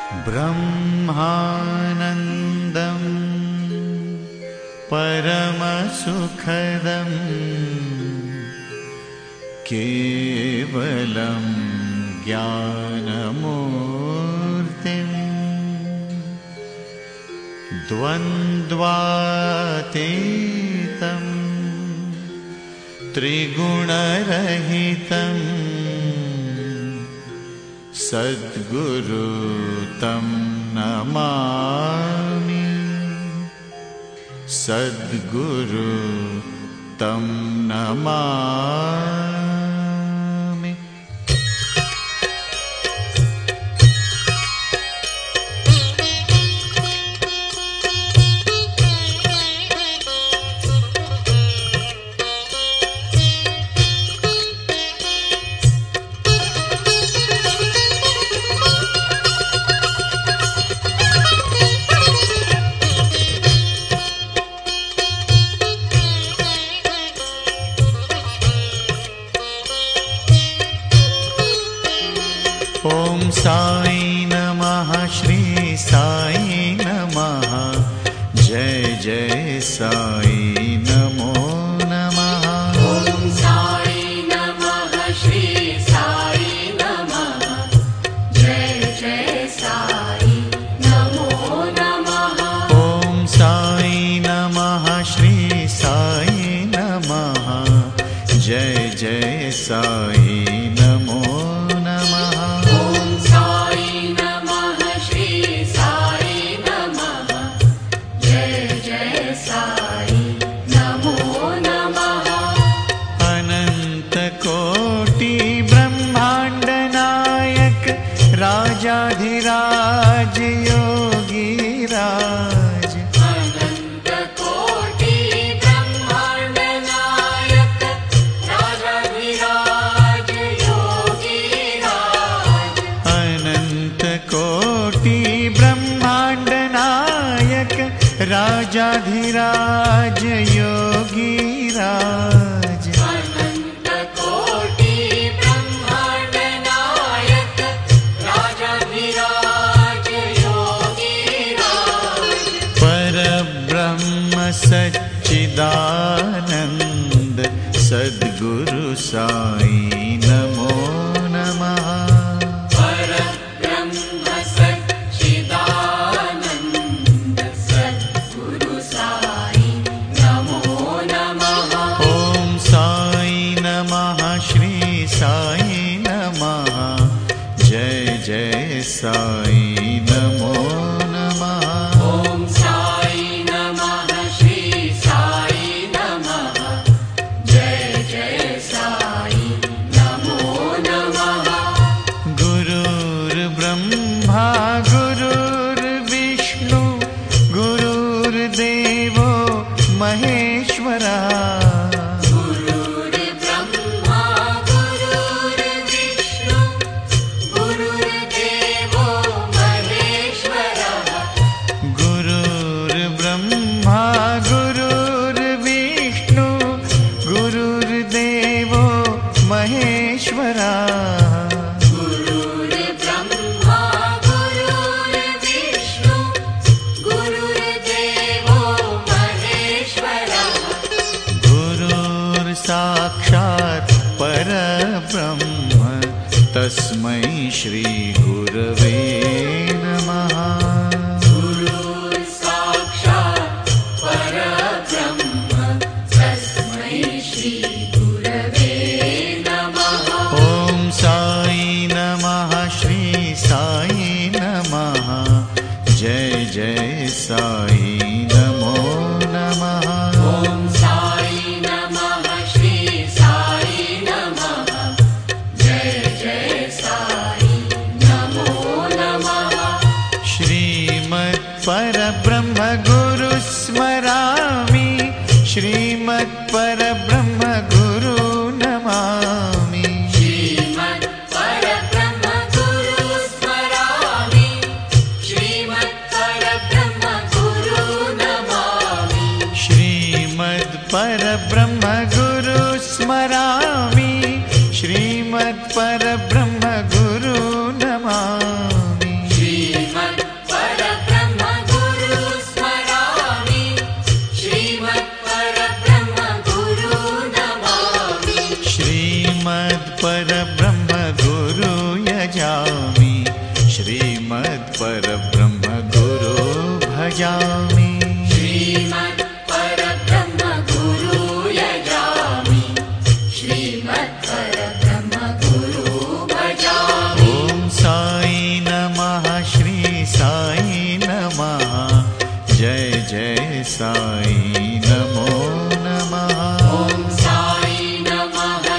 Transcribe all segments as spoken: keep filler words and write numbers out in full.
ब्रह्मानन्दं परमसुखदं केवलं ज्ञानमूर्तिं द्वन्द्वातीतं त्रिगुणरहितं सद्गुरु तं नमामि। सद्गुरु तं नमामि। ॐ साई नमः, श्री साई नमः, जय जय साई नमो नमः। ॐ साई नमः, श्री साई नमः, जय जय साई नमो नमः। ॐ साई नमः, श्री साई नमः, जय जय साई नमो नमः। राजाधिराज योगी राज, अनंत कोटि ब्रह्मांड नायक राजाधिराज योगी राज। अनंत कोटि ब्रह्मांड नायक राजाधिराज योगी राज। सच्चिदानंद सद्गुरु साई नमो नमः। परब्रह्म सच्चिदानंद सद्गुरु साई नमो नमः। ॐ साई नमः, श्री साई नमः, जय जय साई नमो नमः। ॐ साई नमः, श्री साई नमः, जय जय साई नमो नमः। गुरुर्ब्रह्मा गुरुर्विष्णु गुरुर्देवो महेश्वरा। गुरुर्ब्रह्मा गुरुर्विष्णु गुरुर्देवो महेश्वरः। गुरुर्ब्रह्मा गुरुर्विष्णु गुरुर्देवो महेश्वरा। गुरुर्ब्रह्मा गुरुर्विष्णु गुरुर्देवो महेश्वरः। गुरुर्साक्षात् परब्रह्म तस्मै श्री गुरवे नमः। साक्षात् परब्रह्म तस्मै श्री गुरवे नमः। ॐ साई नमः, श्री साई नमः, जय जय साई नमो नमः। ॐ साई नमः, श्री साई नमः, जय जय साई नमो नमः। श्रीमत् परब्रह्म गुरु स्मरामि, श्रीमत् परब्रह्म गुरु नमामि। श्रीमत् परब्रह्म गुरु स्मरामि, श्रीमत् परब्रह्म गुरु नमामि। श्रीमद् परब्रह्म गुरु स्मरामि, श्रीमत् परब्रह्म गुरु नमामि। श्रीमत्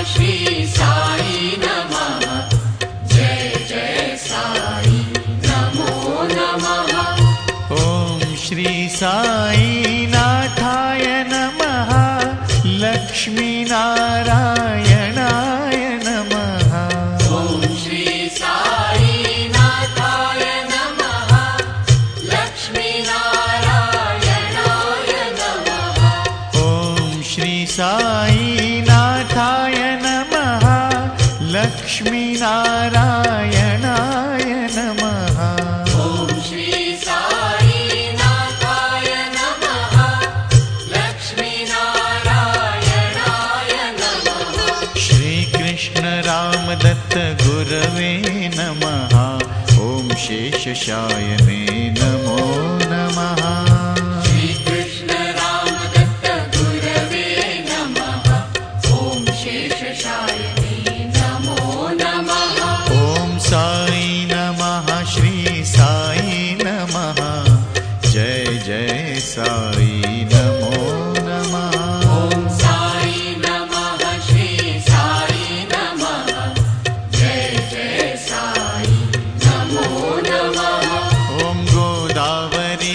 श्री साई नमः। जय जय साई नमो नमः। ॐ श्री साई नाथाय नमः। लक्ष्मी नारायणाय नमः। ॐ श्री साई नाथाय नमः। लक्ष्मी नारायणाय नमः। ॐ श्री साई नाथाय नमः। लक्ष्मी नारायणाय नमः। ॐ श्री साई नाथाय नमः। लक्ष्मी नारायणाय नमः। श्री कृष्ण रामदत्त गुरवे नमः। ॐ शेषशायने नमो नमः। श्री कृष्ण रामदत्त गुरवे नमः। ॐ शेषशायिने नमो नमः। ॐ साई नमः। श्री साई नमः। जय जय साई नमो नमः। ॐ साई नमः। श्री साई नमः। जय जय साई नमो नमः। ॐ गोदावरी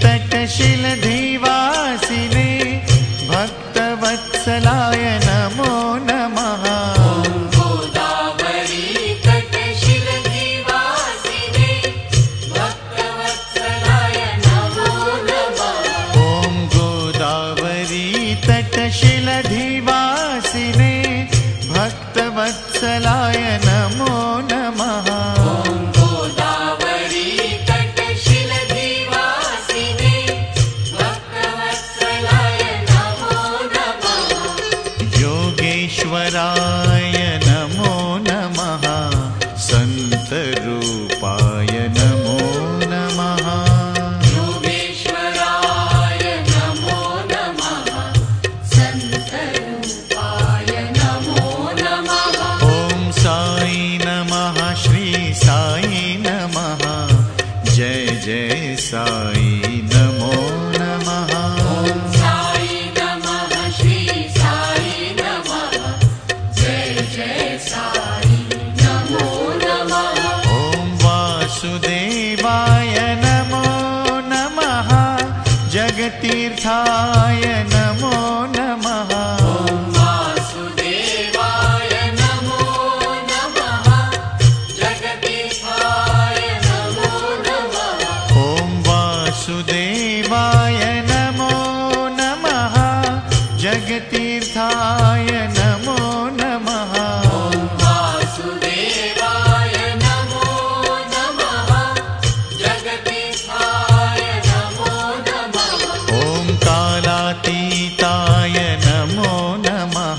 तटशिलधिवासिने भक्तवत्सलाय नमो नमः। ॐ गोदावरी तटशिलधिवासिने भक्तवत्सलाय नमो नमः। ॐ गोदावरी तटशिलधिवासिने भक्तवत्सलाय नमो नमः। ॐ गोदावरी तटशिलधिवासिने भक्तवत्सलाय नमो नमः। योगेश्वराय नमो नमः। सन्तरूपाय नमो नमः। योगेश्वराय नमो नमः। सन्तरूपाय नमो नमः। ॐ साई नमः। श्री साई नमः। जय जय साई नमो नमः। ॐ साई नमः। श्री साई नमः। जय जय साई नमो नमः। ॐ वासुदेवाय नमो नमः। जगतीर्थाय नमो नमः। ॐ वासुदेवाय नमो नमः। जगदीशाय नमो नमः। ॐ वासुदेवाय नमो नमः। जगतीर्थाय नमो नमः। ॐ वासुदेवाय नमो नमः। जगदीशाय नमो नमः। ॐ कालातीताय नमो नमः।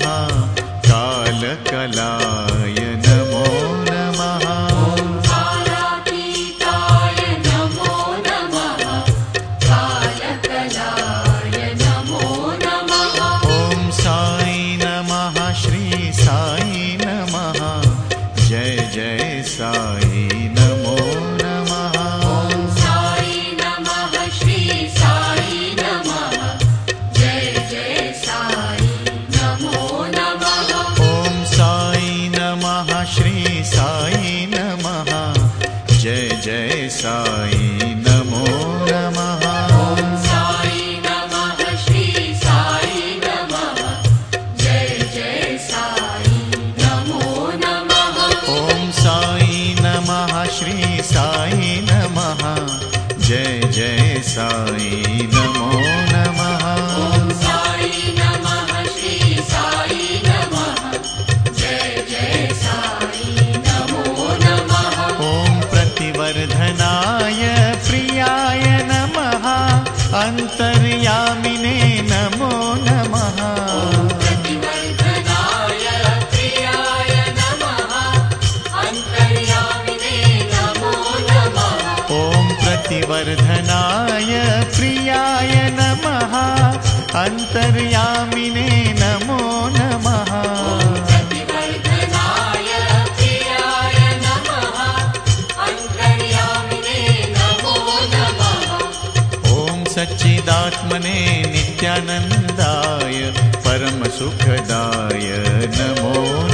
कालकलाय नमो नमः। ॐ कालातीताय नमो नमः। कालकलाय नमो नमः। ॐ साई नमः। श्री साई नमः। जय जय साई नमो नमः। ॐ साई नमः। श्री साई नमः। जय जय साई नमो नमः। ॐ साई नमः। श्री साई नमः। जय जय साई नमो नमः। ॐ साई नमः। श्री साई नमः। जय जय साई नमो नमः। ॐ साई नमः। श्री साई नमः। जय जय साई नमो नमः। ॐ साई नमः। श्री साई नमः। जय जय साई नमो नमः। ॐ प्रतिवर्धनाय प्रियाय नमः। अन्तर्यामिने नमो नमः। प्रतिवर्धनाय प्रियाय नमः। अन्तर्यामिने नमो नमः। ॐ प्रतिवर्धनाय प्रियाय नमः। अन्तर्यामिने नमो नमः। प्रतिवर्धनाय प्रियाय नमः। अन्तर्यामिने नमो नमः। ॐ सच्चिदात्मने नित्यानन्दाय परमसुखदाय नमो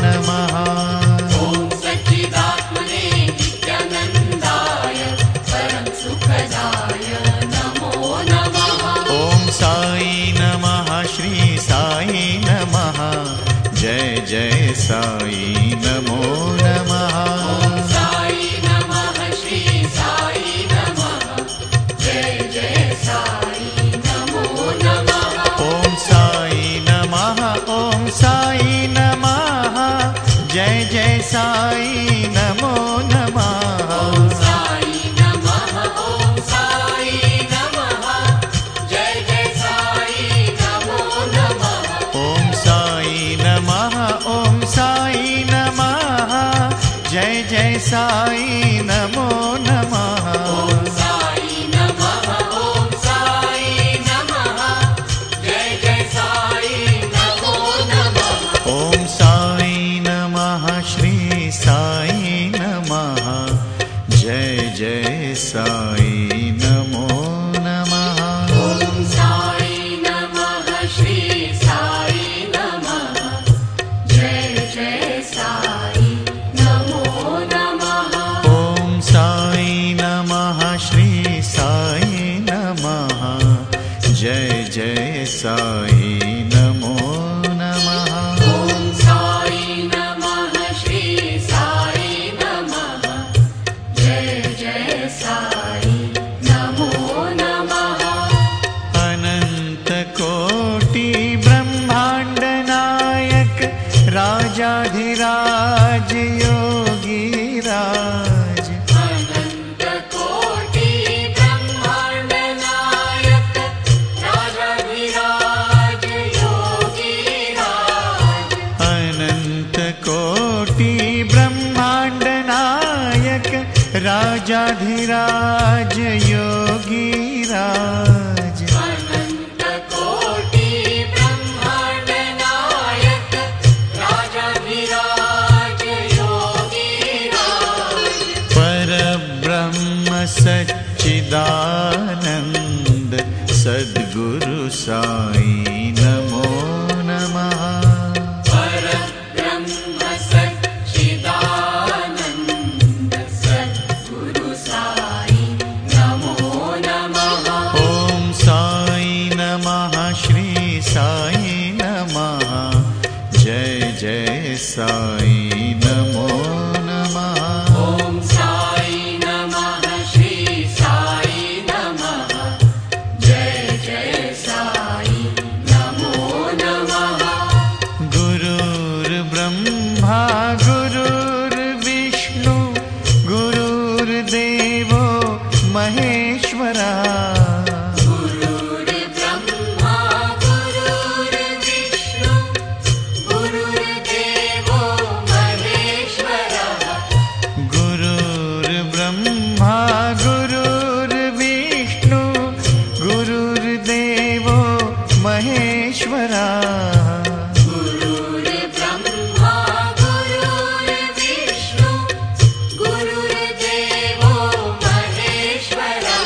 साई नमो नमः। ओम साई नमः श्री साई नमः जय जय साई नमो नमः। ओम साई नमः ओम साई नमः जय जय साई नमो नमः। ओम साई नमः ओम साई नमः जय जय साई नमो नमः। ओम साई नमः ओम साई नमः जय जय साई नमो नमः। ओम साई नमः ओम साई नमः जय जय साई नमो नमः। ओम साई नमः श्री साई नमः जय जय साई नमो नमः। ओम साई नमः श्री साई नमः जय जय साई नमो नमः। ओम साई नमः श्री साई नमः जय जय साई नमो नमः। ओम साई नमः श्री साई नमः जय जय साई नमो नमः। अनंत कोटि ब्रह्मांड नायक राजाधिराज योगी राज। अनंत कोटि ब्रह्मांड नायक राजाधिराज योगी राज। अनंत कोटि ब्रह्मांड नायक राजाधिराज योगी राज। अनंत कोटि ब्रह्मांड नायक राजाधिराज योगी राज। परब्रह्म सच्चिदानंद सद्गुरु साई नमो नमः। परब्रह्म सच्चिदानंद सद्गुरु साई नमो नमः। ओम साई नमः श्री साई नमः जय जय साई नमो नमः। ओम साई नमः श्री साई नमः जय जय साई नमो नमः। गुरुर्ब्रह्मा गुरुर्विष्णु गुरुर्देवो महेश्वरः। गुरुर्ब्रह्मा गुरुर्विष्णु गुरुर्देवो महेश्वरः। गुरुर्ब्रह्मा गुरुर्विष्णु गुरुर्देवो महेश्वरः। गुरुर्ब्रह्मा गुरुर्विष्णु गुरुर्देवो महेश्वरः।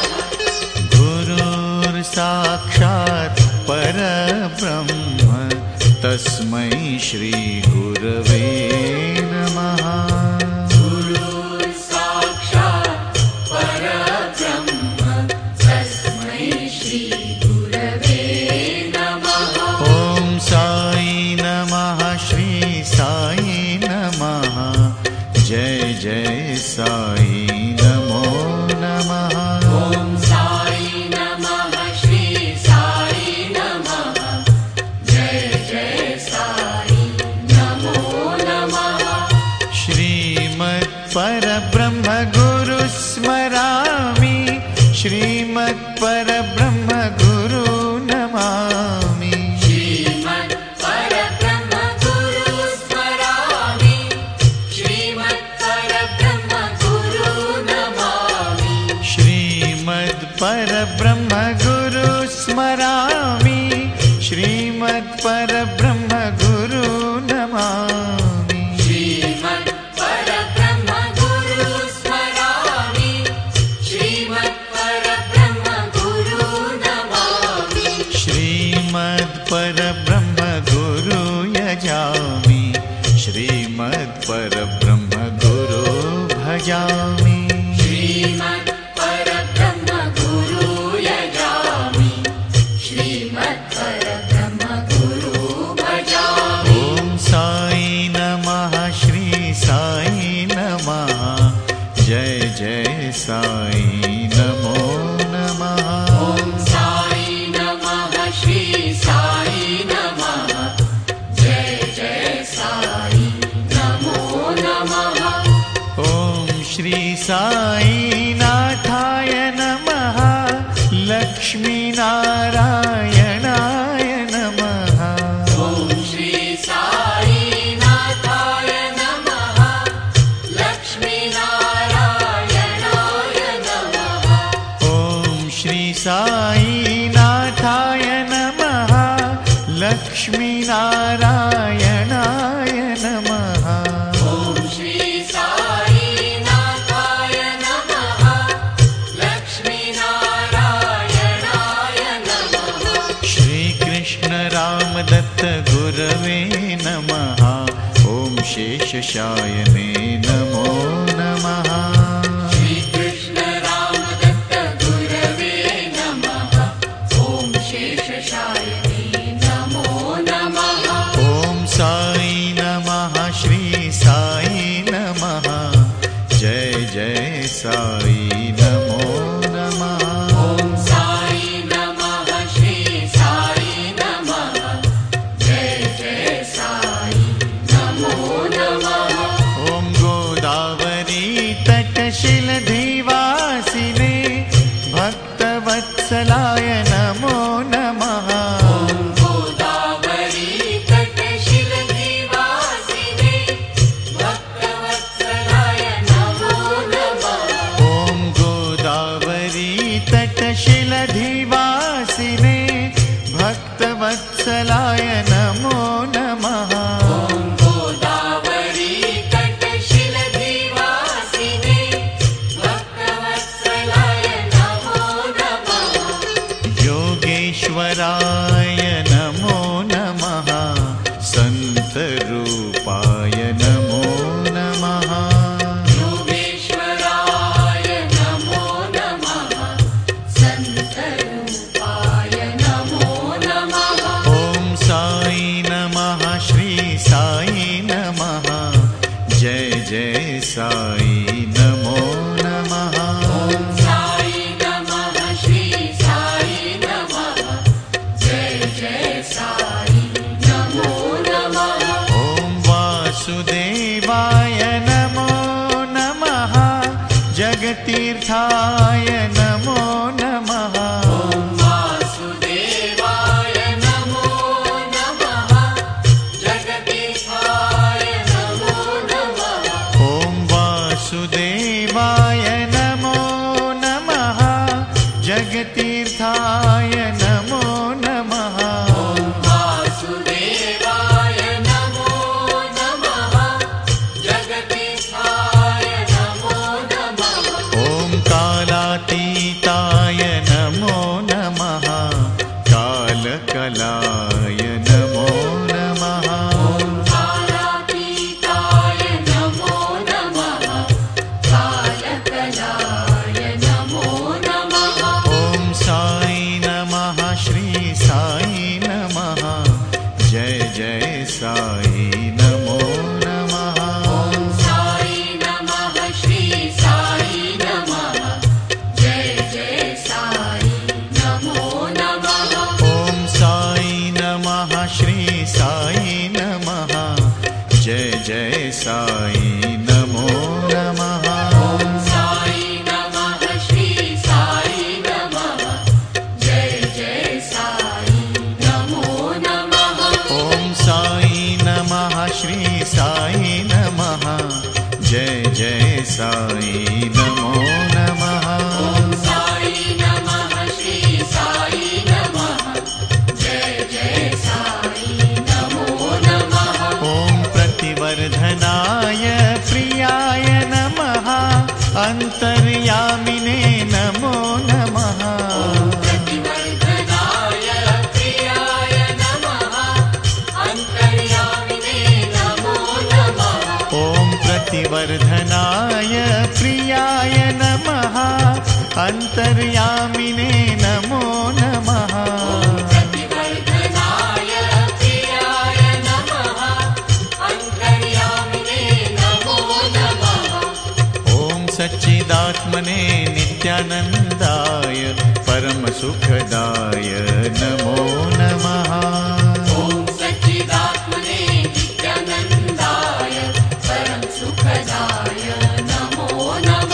गुरुर्साक्षात् परब्रह्म तस्मै श्री गुरवे नमः। गुरुः साक्षात् परब्रह्म तस्मै श्री गुरवे नमः। ओम साई नमः श्री साई नमः जय जय साई नमो नमः। ओम साई नमः श्री साई नमः जय जय साई नमो नमः। श्रीमत् परब्रह्म गुरु स्मरामि श्रीमत् परब्रह्म गुरु नमामि। श्रीमत् परब्रह्म गुरु स्मरामि श्रीमत् परब्रह्म गुरु नमामि। श्रीमद् परब्रह्म गुरु स्मरामि श्रीमद् परब्रह्म गुरु नमामि। श्रीमत् परब्रह्म गुरु स्मरामि श्रीमत् परब्रह्म गुरु नमामि। श्रीमद् परब्रह्म गुरु यजामि श्रीमद् परब्रह्म गुरु भजामि। श्रीमत् परब्रह्म गुरु यजामि श्रीमत् परब्रह्म गुरु भजामि। ओम साई नमः श्री साईनाथाय नमः लक्ष्मीनारायणाय नमः ॐ श्री साईनाथाय नमः लक्ष्मीनारायणाय नमः ॐ श्री साईनाथाय नमः लक्ष्मीनारायणाय नमः ॐ श्री साईनाथाय नमः लक्ष्मीनारायणाय नमः श्री कृष्ण रामदत्त गुरवे नमः ॐ शेषशायने नमो नमः श्री कृष्ण रामदत्त गुरवे नमः ॐ शेषशायिने नमो नमः ॐ साई नमः श्री साई नमः जय जय साई नमो नमः ॐ साई नमः श्री साई नमः जय जय साई नमो नमः ॐ गोदावरी तटशिलधिवासिने भक्तवत्सलाय नमो नमः ॐ गोदावरी तटशिलधिवासिने भक्तवत्सलाय नमो नमः ॐ गोदावरी तटशिलधिवासिने भक्तवत्सलाय नमो नमः ॐ गोदावरी तटशिलधिवासिने भक्तवत्सलाय नमो नमः योगेश्वराय नमो नमः सन्तरूपाय नमो नमः योगेश्वराय नमो नमः सन्तरूपाय नमो नमः ॐ साई नमः श्री साई नमः जय जय साई नमो नमः ॐ साई नमः श्री साई नमः जय जय साई नमो नमः ॐ वासुदेवाय नमो नमः जगतीर्थाय नमो नमः ॐ वासुदेवाय नमो नमः जगदीशाय नमो नमः ॐ वासुदेवाय नमो नमः जगतीर्थाय नमो नमः ॐ वासुदेवाय नमो नमः जगदीशाय नमो नमः ॐ कालातीताय नमो नमः कालकलाय नमो नमः ॐ कालातीताय नमो नमः कालकलाय नमो नमः ॐ साई नमः श्री साई नमः जय जय साई नमो नमः ॐ साई नमः श्री साई नमः जय जय साई नमो नमः ॐ साई नमः श्री साई नमः जय जय साई नमो नमः ॐ साई नमः श्री साई नमः जय जय साई नमो नमः ॐ साई नमः श्री साई नमः जय जय साई नमो नमः ॐ साई नमः श्री साई नमः जय जय साई नमो नमः ॐ प्रतिवर्धनाय प्रियाय नमः अन्तर्यामिने नमो नमः प्रतिवर्धनाय प्रियाय नमः अन्तर्यामिने नमो नमः ॐ प्रतिवर्धनाय प्रियाय नमः अन्तर्यामिने नमो नमः प्रतिवर्धनाय प्रियाय नमः अन्तर्यामिने नमो नमः ॐ सच्चिदात्मने नित्यानन्दाय परमसुखदाय नमो नमः ॐ सच्चिदात्मने नित्यानन्दाय परं सुखदाय नमो नमः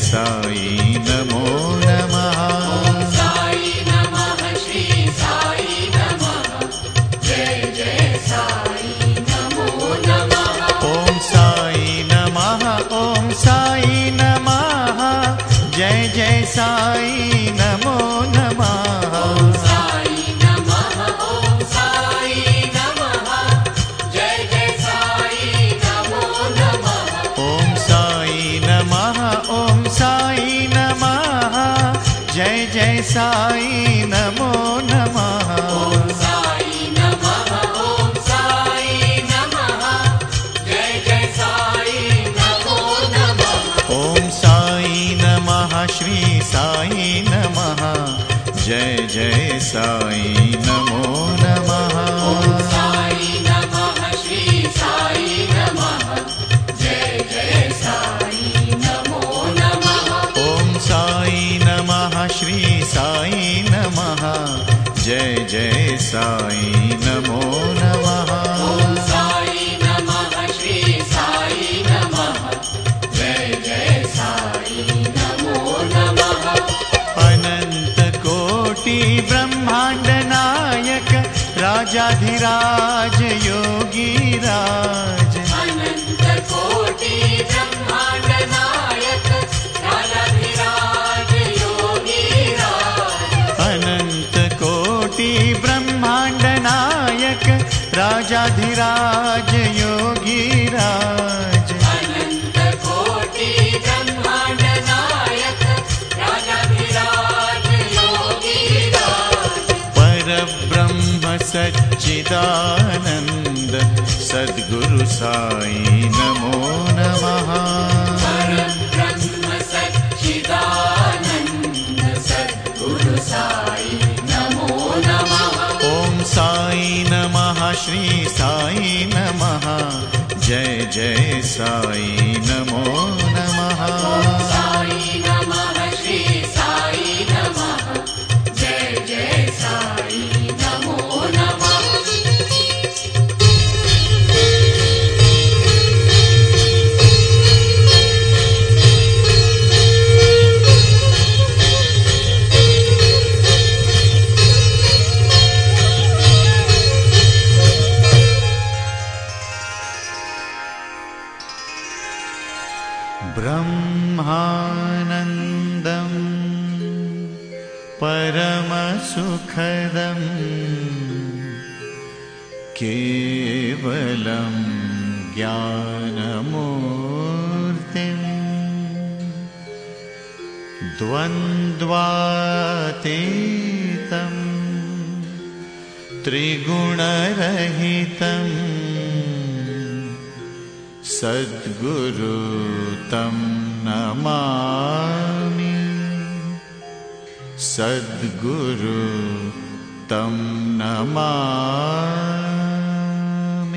साई नमो नमः। ओम साई नमः श्री साई नमः जय जय साई नमो नमः। ओम साई नमः ओम साई नमः जय जय साई नमो नमः। ओम साई नमः ओम साई नमः जय जय साई नमो नमः। ओम साई नमः ओम साई नमः जय जय साई नमो नमः। ओम साई नमः ओम साई नमः जय जय साई नमो नमः। ओम साई नमः श्री साई नमः जय जय साई नमो नमः। ओम साई नमः श्री साई नमः जय जय साई नमो नमः। ओम साई नमः श्री साई नमः जय जय साई नमो नमः। ओम साई नमः श्री साई नमः जय जय साई नमो नमः। अनंत कोटि ब्रह्मांड नायक राजाधिराज योगी राज। अनंत कोटि ब्रह्मांड नायक राजाधिराज योगी राज। अनंत कोटि ब्रह्मांड नायक राजाधिराज योगी राज। अनंत कोटि ब्रह्मांड नायक राजाधिराज योगी राज। परब्रह्म सच्चिदानंद सद्गुरु साई नमो नमः। परब्रह्म सच्चिदानंद सद्गुरु साई नमो नमः। ओम साई नमः श्री साई नमः जय जय साई नमो नमः। ओम साई नमः श्री साई नमः जय जय साई नमो नमः। ब्रह्मानन्दं परमसुखदं केवलं ज्ञानमूर्तिं द्वन्द्वातीतं त्रिगुणरहितं सद्गुरु तं नमामि। सद्गुरु तं नमामि।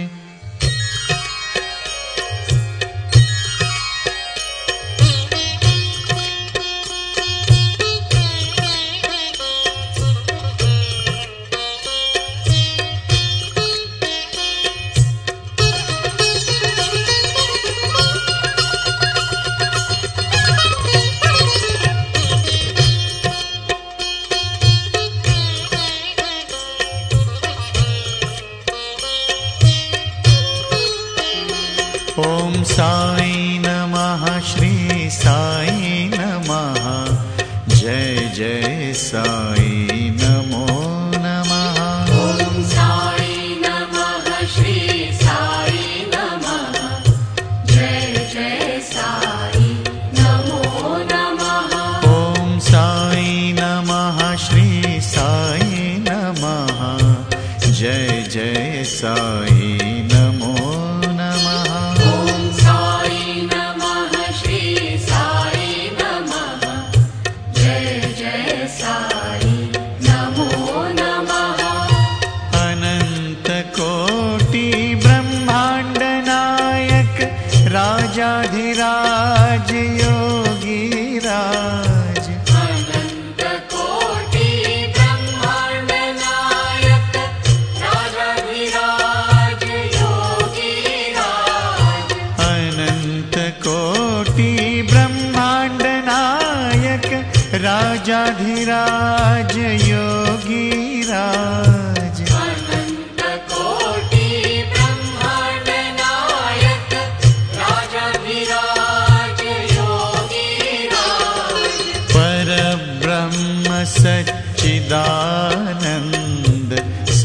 ओम साई नमः श्री साई नमः जय जय साई नमो नमः। ओम साई नमः श्री साई नमः जय जय साई नमो नमः। ओम साई नमः श्री साई नमः जय जय साई नमो नमः। ओम साई नमः श्री साई नमः जय जय साई नमो नमः। अनंत कोटि ब्रह्मांड नायक राजाधिराज योगी राज। अनंत कोटि ब्रह्मांड नायक राजाधिराज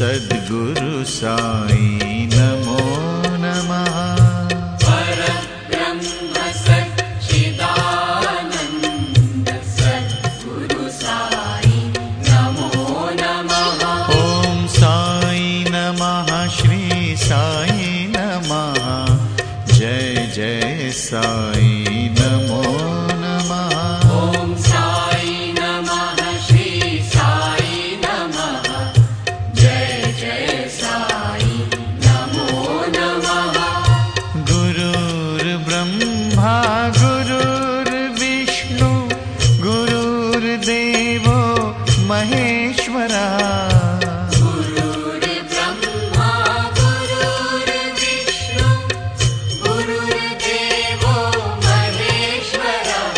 सद्गुरु साई नमो नमः। परब्रह्म सच्चिदानन्द सद्गुरु साई नमो नमः। ॐ साई नमः श्री साई नमः। जय जय साई नमो नमः। ॐ साई नमः श्री साई नमः। जय जय साई नमो नमः। गुरुर्ब्रह्मा गुरुर्विष्णु गुरुर्देवो महेश्वरा। गुरुर्ब्रह्मा गुरुर्विष्णु गुरुर्देवो महेश्वरः।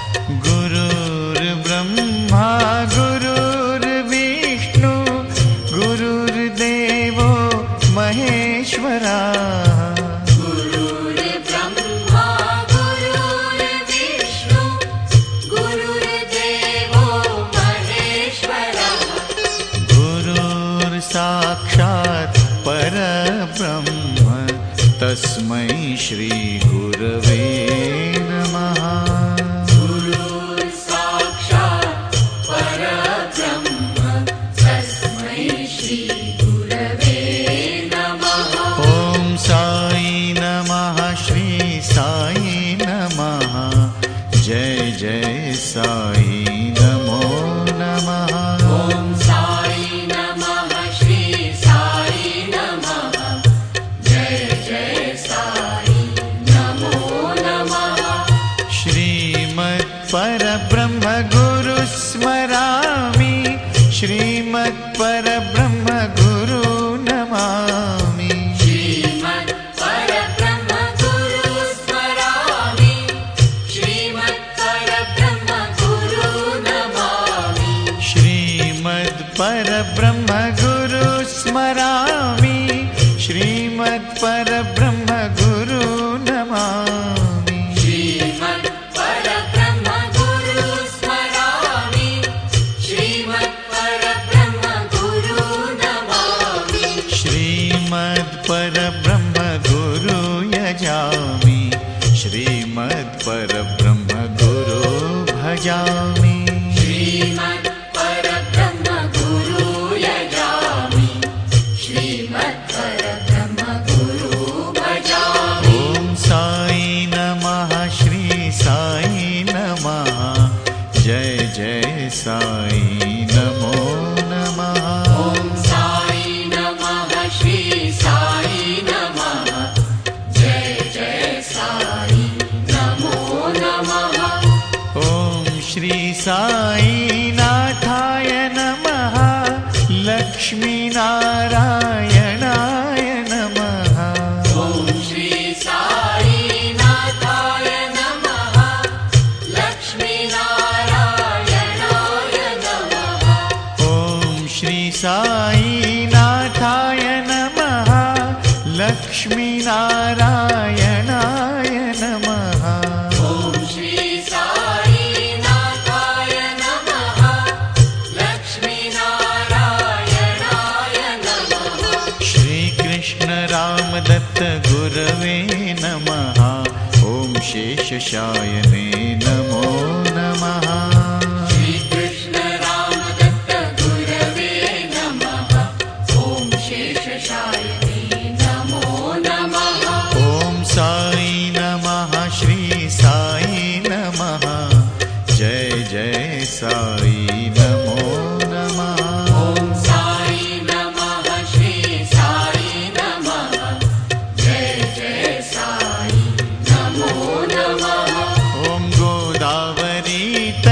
गुरुर्ब्रह्मा गुरुर्विष्णु गुरुर्देवो महेश्वरा। गुरुर्ब्रह्मा गुरुर्विष्णु गुरुर्देवो महेश्वरः। गुरुर्साक्षात् परब्रह्म तस्मै श्री गुरवे नमः। गुरुर्साक्षात् परब्रह्म तस्मै श्री गुरवे नमः। ॐ साई नमः श्री साई नमः। जय जय साई नमो नमः। ॐ साई नमः श्री साई नमः। जय जय साई नमो नमः। श्रीमत् परब्रह्म गुरु स्मरामि। श्रीमत् परब्रह्म गुरु नमामि। श्रीमत् परब्रह्म गुरु स्मरामि। श्रीमत् परब्रह्म गुरु नमामि। श्रीमद् परब्रह्म गुरु स्मरामि। श्रीमद् परब्रह्म गुरु नमामि। श्रीमत् परब्रह्म गुरु स्मरामि। श्रीमत् परब्रह्म गुरु नमामि। श्रीमद् परब्रह्म गुरु यजामि। श्रीमद् परब्रह्म गुरु भजामि। श्रीमत् परब्रह्म गुरु यजामि। श्रीमत् परब्रह्म गुरु भजामि। ॐ साई नमः श्री साई नमः। जय जय साई नमो नमः। ॐ साई नमः श्री साई नमः। जय जय साई नमो नमः। ॐ श्री साई नाथाय नमः। लक्ष्मीनारायणाय नमः। ॐ श्री साई नाथाय नमः। लक्ष्मीनारायणाय नमः। ॐ श्री साई नाथाय नमः। लक्ष्मीनारायणाय नमः। ॐ श्री साई नाथाय नमः। लक्ष्मीनारायणाय नमः। श्री कृष्ण रामदत्त गुरवे नमः। ॐ शेषशायने नमो नमः। श्री कृष्ण रामदत्त गुरवे नमः। ॐ शेषशायिने नमो नमः। ॐ साई नमः श्री साई नमः। जय जय साई नमो नमः। ॐ साई नमः श्री साई नमः। जय जय साई नमो नमः। ॐ गोदावरी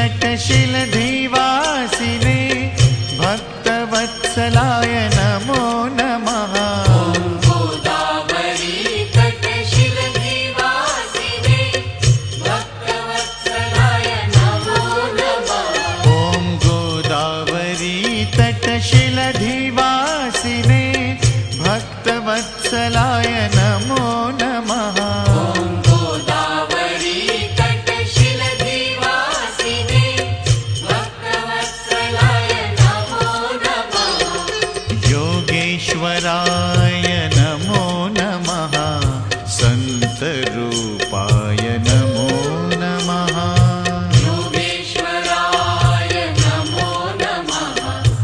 तटशिलधिवासिने भक्तवत्सलाय नमो नमः। ॐ गोदावरी तटशिलधिवासिने भक्तवत्सलाय नमो नमः। ॐ गोदावरी तटशिलधिवासिने भक्तवत्सलाय नमो नमः। ॐ गोदावरी तटशिलधिवासिने भक्तवत्सलाय नमो नमः। योगे योगेश्वराय नमो नमः सन्तरूपाय नमो नमः योगेश्वराय नमो नमः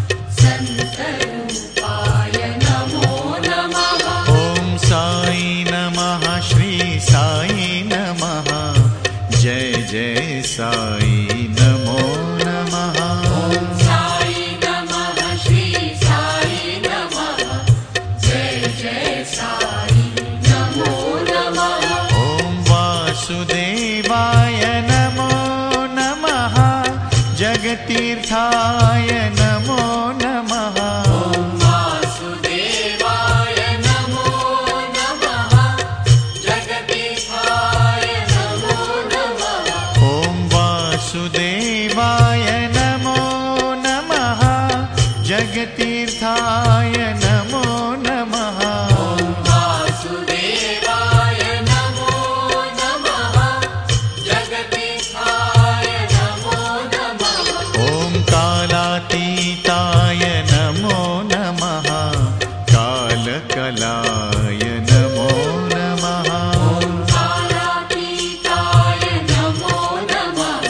सन्तरूपाय नमो नमः ॐ साई नमः श्री साई नमः जय जय साई नमो नमः ॐ साई नमः श्री साई नमः जय जय साई नमो नमः ॐ वासुदेवाय नमो नमः जगतीर्थाय नमो नमः ॐ वासुदेवाय नमो नमः जगदीशाय नमो नमः ॐ वासुदेवाय नमो नमः जगतीर्थाय नमो नमः ॐ वासुदेवाय नमो नमः जगदीशाय नमो नमः ॐ कालातीताय नमो नमः कालकलाय नमो नमः ॐ कालातीताय नमो नमः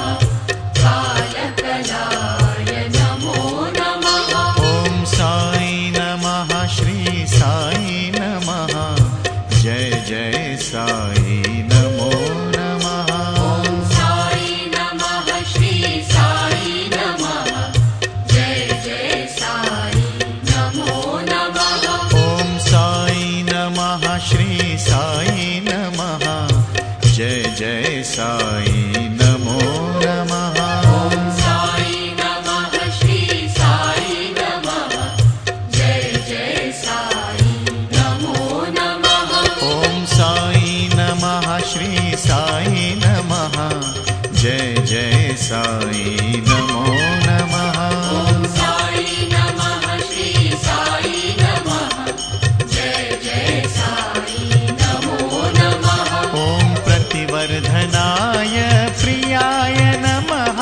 कालकलाय नमो नमः ॐ साई नमः श्री साई नमः जय जय साई नमो नमः ॐ साई नमः श्री साई नमः जय जय साई नमो नमः ॐ साई नमः श्री साई नमः जय जय साई नमो नमः ॐ साई नमः श्री साई नमः जय जय साई नमो नमः ॐ साई नमः श्री साई नमः जय जय साई नमो नमः ॐ साई नमः श्री साई नमः जय जय साई नमो नमः ॐ प्रतिवर्धनाय प्रियाय नमः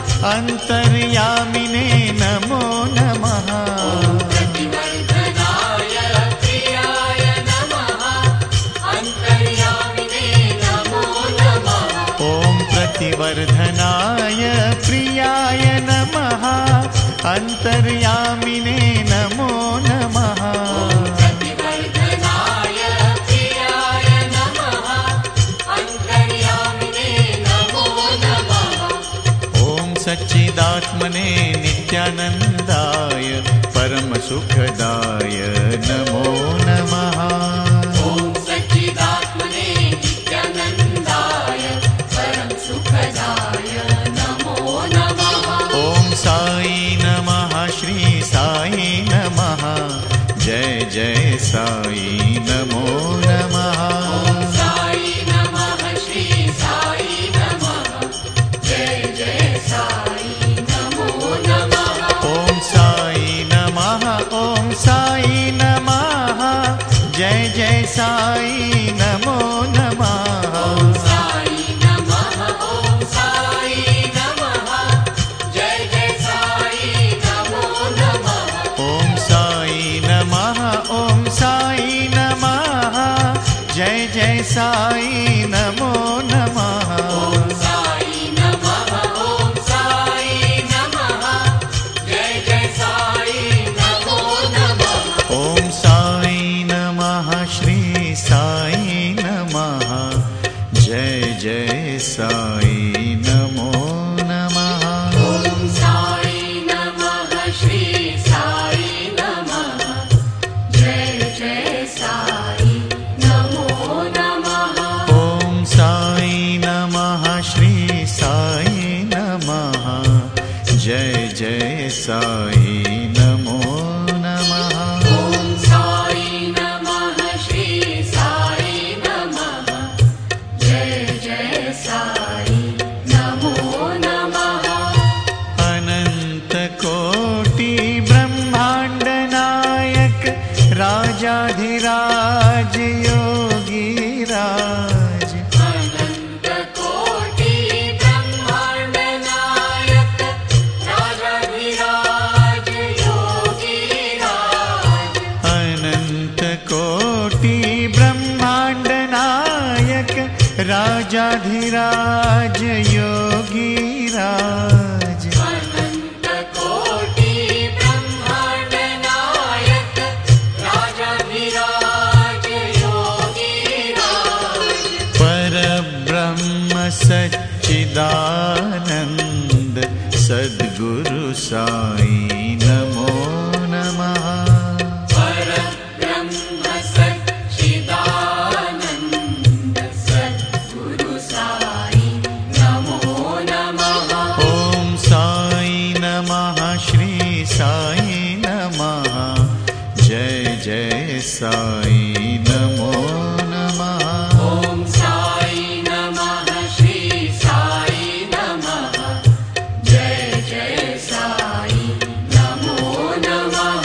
अन्तर्यामिने नमो नमः प्रतिवर्धनाय प्रियाय नमः अन्तर्यामिने नमो नमः ॐ प्रतिवर्धनाय प्रियाय नमः अन्तर्यामिने नमो नमः प्रतिवर्धनाय प्रियाय नमः अन्तर्यामिने नमो नमः ॐ सच्चिदात्मने नित्यानन्दाय परमसुखदाय नमो नमः ॐ सच्चिदात्मने नित्यानन्दाय परं सुखदाय नमो नमः ॐ साई नमः श्री साई नमः जय जय साई नमो नमः ॐ साई नमः श्री साई नमः जय जय साई नमो नमः ॐ साई नमः ॐ साई नमः जय जय साई नमो नमः ॐ साई नमः ॐ साई नमः जय जय साई नमो नमः ॐ साई नमः ॐ साई नमः जय जय साई नमो नमः ॐ साई नमः ॐ साई नमः जय जय साई नमो नमः ॐ साई नमः श्री साई नमः जय जय साई नमो नमः ॐ साई नमः श्री साई नमः जय जय साई नमो नमः ॐ राजाधिराज योगीराज अनंत कोटि ब्रह्मांड नायक राजाधिराज योगीराज परब्रह्म सच्चिदानंद सद्गुरु साई नमो नमः। परब्रह्म सच्चिदानंद सद्गुरु साई नमो नमः। ओम साई नमः श्री साई नमः जय जय साई नमो नमः। ओम साई नमः श्री साई नमः जय जय साई नमो नमः।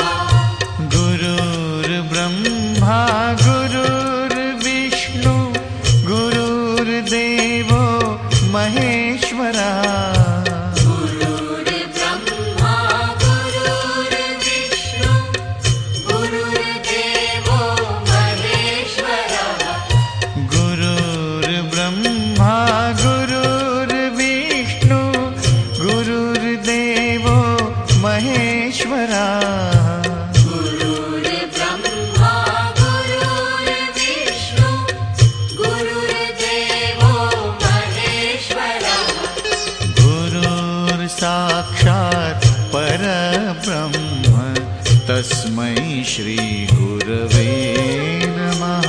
गुरुर्ब्रह्मा गुरुर्विष्णु गुरुर्देवो महेश्वरा गुरुर्ब्रह्मा गुरुर्विष्णु गुरुर्देवो महेश्वरः। गुरुर्ब्रह्मा गुरुर्विष्णु गुरुर्देवो महेश्वरा गुरुर्ब्रह्मा गुरुर्विष्णु गुरुर्देवो महेश्वरः। गुरुर्साक्षात् परब्रह्म तस्मै श्री गुरवे नमः।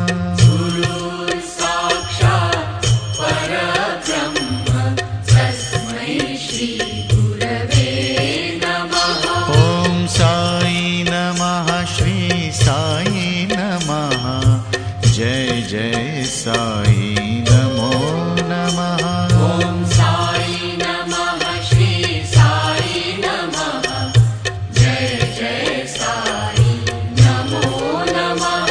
गुरुर्साक्षात् परब्रह्म तस्मै श्री गुरवे नमः। ओम साई नमः श्री साई नमः जय जय साई नमो नमः। ओम साई नमः श्री साई नमः जय जय साई नमो नमः।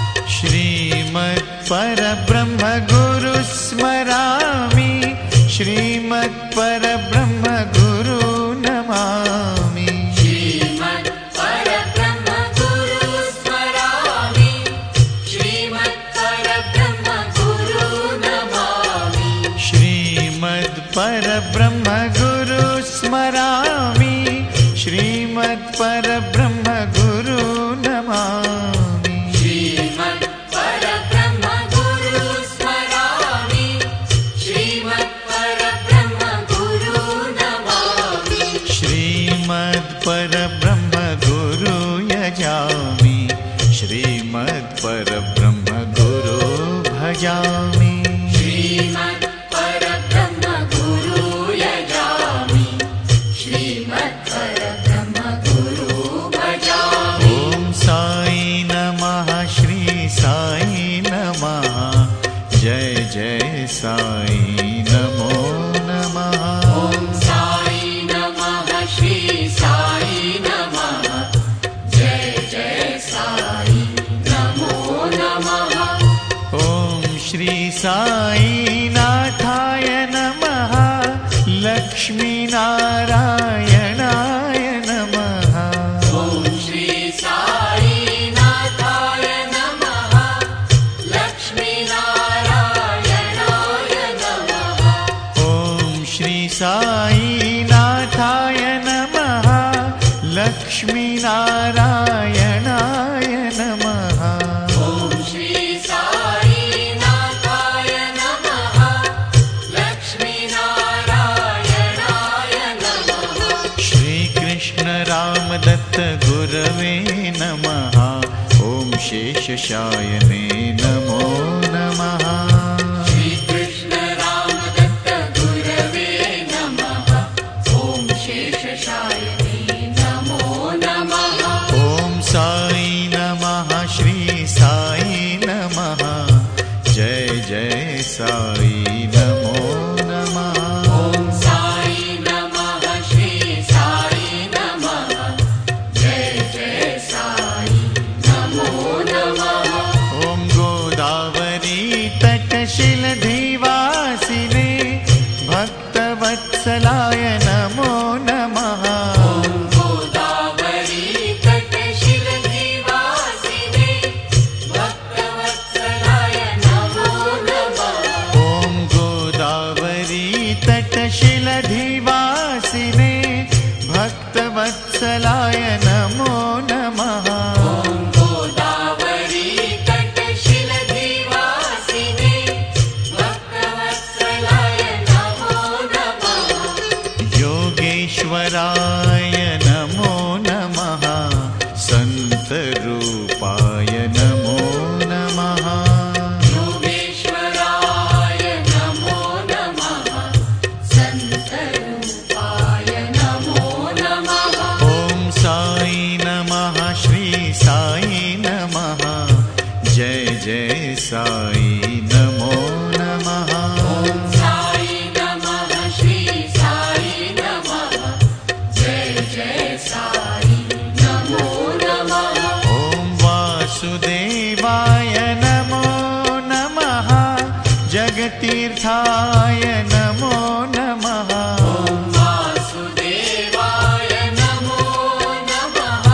श्रीमत् परब्रह्म गुरु स्मरामि श्रीमत् परब्रह्म गुरु नमामि। श्रीमत् परब्रह्म गुरु स्मरामि श्रीमत् परब्रह्म गुरु नमामि। श्रीमद् परब्रह्म गुरु स्मरामि श्रीमद् परब्रह्म गुरु नमामि। श्रीमत् परब्रह्म गुरु स्मरामि श्रीमत् परब्रह्म गुरु नमामि। श्रीमद् परब्रह्म गुरु यजामि श्रीमद् परब्रह्म गुरु भजामि। श्रीमत् परब्रह्म गुरु यजामि श्रीमत् परब्रह्म गुरु भजामि। ओम साई नमः श्री साई नमः जय जय साई नमो नमः। ओम साई नमः श्री साई नमः जय जय साई नमो नमः। ओम श्री साई नाथाय नमः लक्ष्मी नारायणाय नमः। ओम श्री साई नाथाय नमः लक्ष्मी नारायणाय नमः। ओम श्री साई नाथाय नमः लक्ष्मी नारायणाय नमः। ओम श्री साई नाथाय नमः लक्ष्मी नारायणाय नमः। श्री कृष्ण रामदत्त गुरवे नमः। ओम शेषशायने नमो नमः। श्री कृष्ण रामदत्त गुरवे नमः ओम शेषशायने नमो नमः। ओम साई नमः श्री साई नमः जय जय साई नमो नमः। ओम साई नमः श्री साई नमः जय जय साई नमो नमः। ओम गोदा साई नमः। जय जय साई नमो नमः। ॐ साई नमः श्री साई नमः। जय जय साई नमो नमः। ॐ वासुदेवाय नमो नमः। जगतीर्थाय नमो नमः। ॐ वासुदेवाय नमो नमः।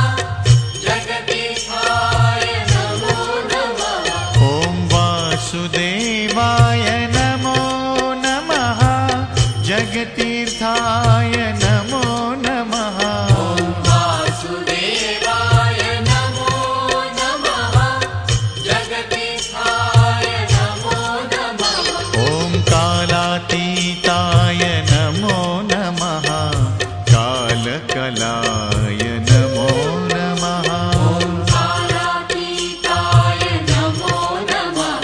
जगदीशाय नमो नमः। ॐ वासुदेवाय नमो नमः। जगतीर्थाय नमो नमः। ॐ वासुदेवाय नमो नमः। जगदीशाय नमो नमः। ॐ कालातीताय नमो नमः। कालकलाय नमो नमः। ॐ कालातीताय नमो नमः।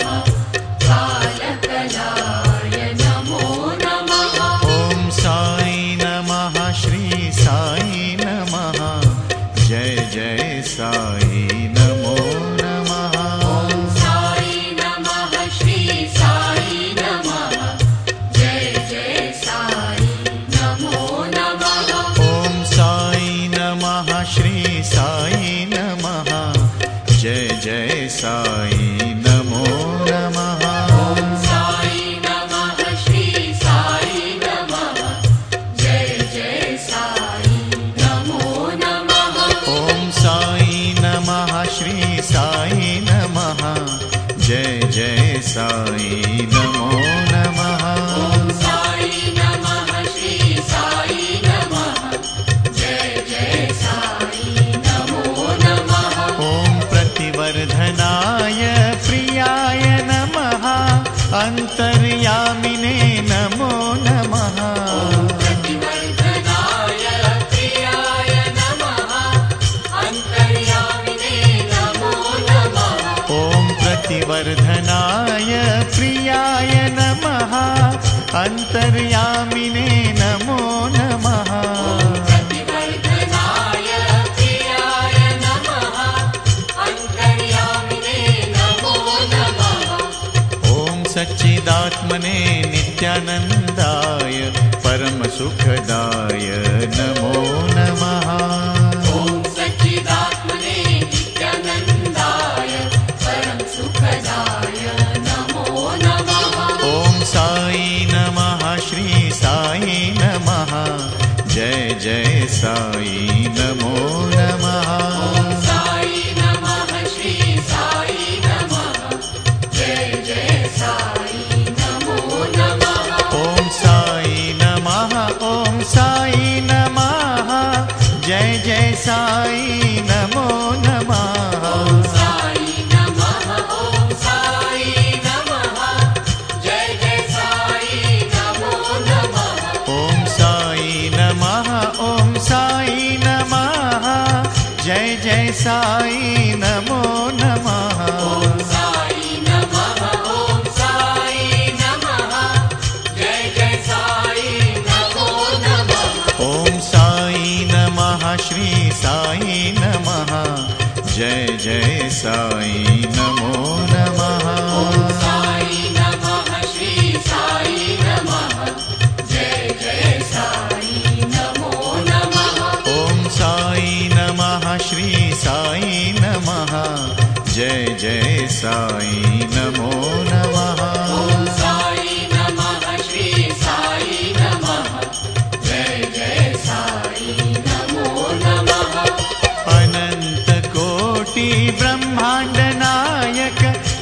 कालकलाय नमो नमः। ॐ साई नमः श्री साई नमः। जय जय साई नमो नमः। ॐ साई नमः श्री साई नमः। जय जय साई नमो नमः। ॐ साई नमः श्री साई नमः। जय जय साई नमो नमः। ॐ साई नमः श्री साई नमः। जय जय साई नमो नमः। ॐ साई नमः श्री साई नमः। जय जय साई नमो नमः। ॐ साई नमः श्री साई नमः। जय जय साई नमो नमः। ॐ प्रतिवर्धनाय प्रियाय नमः। अन्तर्यामिने नमो नमः। प्रतिवर्धनाय प्रियाय नमः। अन्तर्यामिने नमो नमः। ॐ प्रतिवर्धनाय प्रियाय नमः। अन्तर्यामिने नमो नमः। प्रतिवर्धनाय प्रियाय नमः। अन्तर्यामिने नमो नमः। ॐ सच्चिदात्मने नित्यानन्दाय परमसुखदाय नमो नमः। ॐ सच्चिदात्मने नित्यानन्दाय परम सुखदाय नमो नमः। ॐ साई नमः श्री साई नमः। जय जय साई नमो नमः। ॐ साई नमः श्री साई नमः। जय जय साई नमो नमः। ॐ साई नमः। ॐ साई नमः। जय जय साई नमो नमः। ॐ साई नमः। ॐ साई नमः। जय जय साई नमो नमः। ॐ साई नमः। ॐ साई नमः। जय जय साई नमो नमः। ॐ साई नमः। ॐ साई नमः। जय जय साई नमो नमः। ॐ साई नमः श्री साई नमः। जय जय साई नमो नमः। ॐ साई नमः श्री साई नमः। जय जय साई नमो नमः। ॐ साई नमः श्री साई नमः। जय जय साई नमो नमः। ॐ साई नमः श्री साई नमः। जय जय साई नमो नमः। अनंत कोटि ब्रह्मांड नायक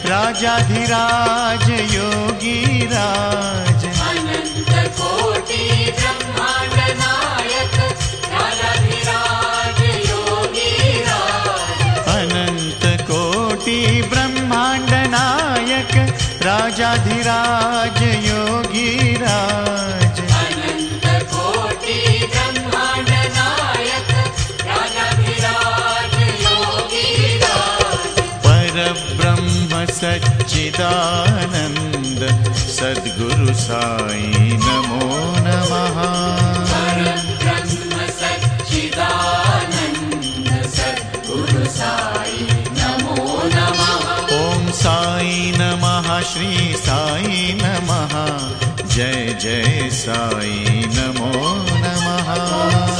राजाधिराज योगी राज। अनंत कोटि ब्रह्मांड नायक राजाधिराज योगी राज। अनंत कोटि ब्रह्मांड नायक राजाधिराज योगी राज। अनंत कोटि ब्रह्मांड नायक राजाधिराज योगी राज। परब्रह्म सच्चिदानंद सद्गुरु साई नमो नमः। परब्रह्म सच्चिदानंद सद्गुरु साई साई नमः श्री साई नमः जय जय साई नमो नमः।